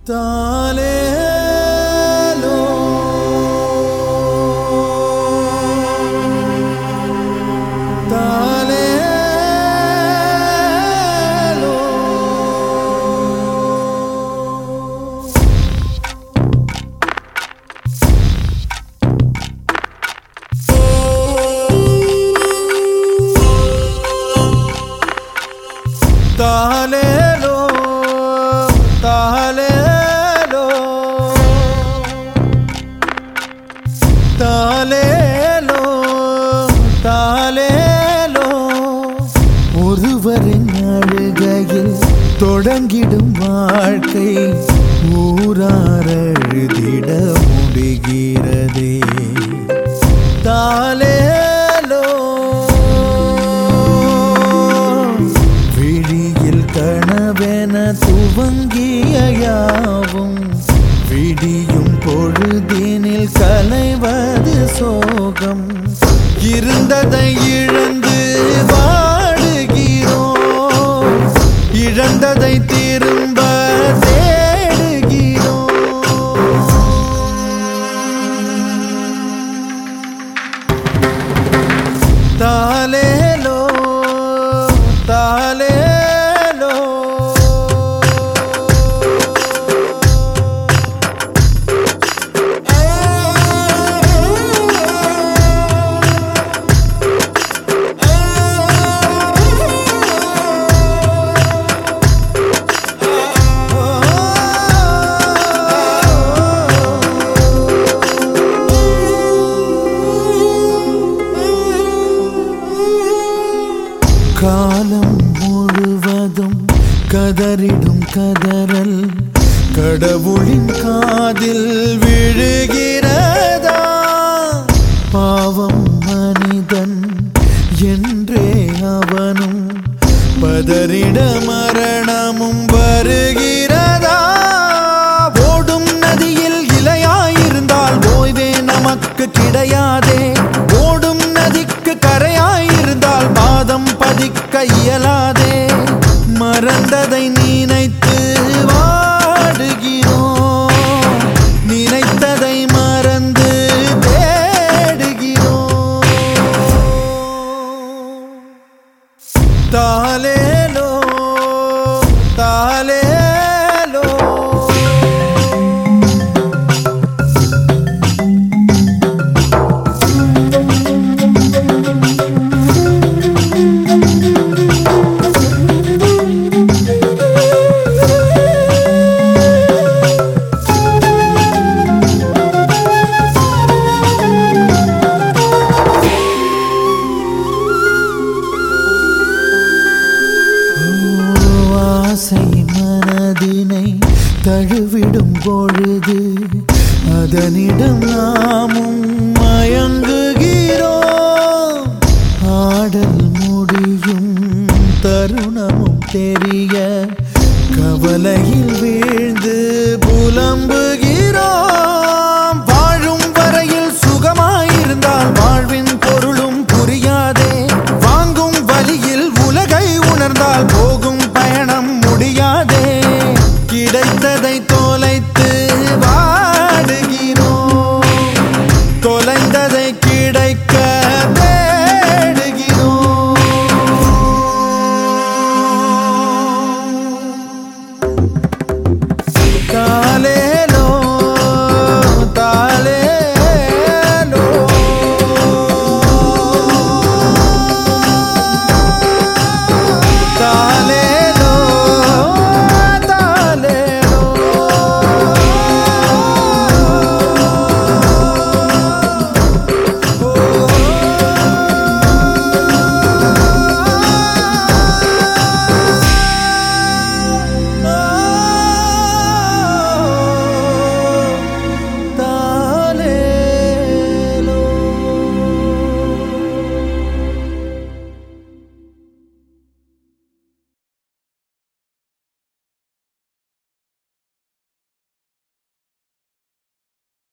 தாலேலோ தாலேலோ தாலேலோ தாலேலோ தாலேலோ தாலேலோ ஒருவரின் அழுகையில் தொடங்கிடும் வாழ்க்கை ஊரார் எழுதிட முடிகிறதே. தாலேலோ விழியில் கனவென துவங்கிய யாவும் விடியும் பொழுதினில் கலைவது சோகம். இருந்ததை இழந்து வாடுகிறோம், இழந்ததை திரும்ப தேடுகிறோம். தாலேலோ தாலேலோ காலம் முழுவதும் கதறிடும் கதறல் கடவுளின் காதில் விழுகிறதா? பாவம் மனிதன் என்றே அவனும் பதறிட மரணமும் வருகிறதா? ஓடும் நதியில் இலையாயிருந்தால் ஓய்வே நமக்கு கிடையாதே. ஓடும் நதிக்கு கரையாயிருந்தால் பாதம் பதிக்க இயலாதே. மறந்ததை நினைத்து வாடுகிறோம், நினைத்ததை மறந்து தேடுகிறோம். தாலேலோ தாலேலோ ஆசை மனதினை தழுவிடும் பொழுது அதனிடம் நாமும் மயங்குகிறோம். ஆடல் முடியும் தருணமும் தெரிய கவலையில் வீழ்ந்து புலம்புகிறோம். வாழும் வரையில் சுகமாயிருந்தால் வாழ்வின் பொருளும் புரியாதே. வாங்கும் வழியில் உலகை உணர்ந்தால் போகும் பயணம் முடியாதே. கிடைத்ததை தொலைத்து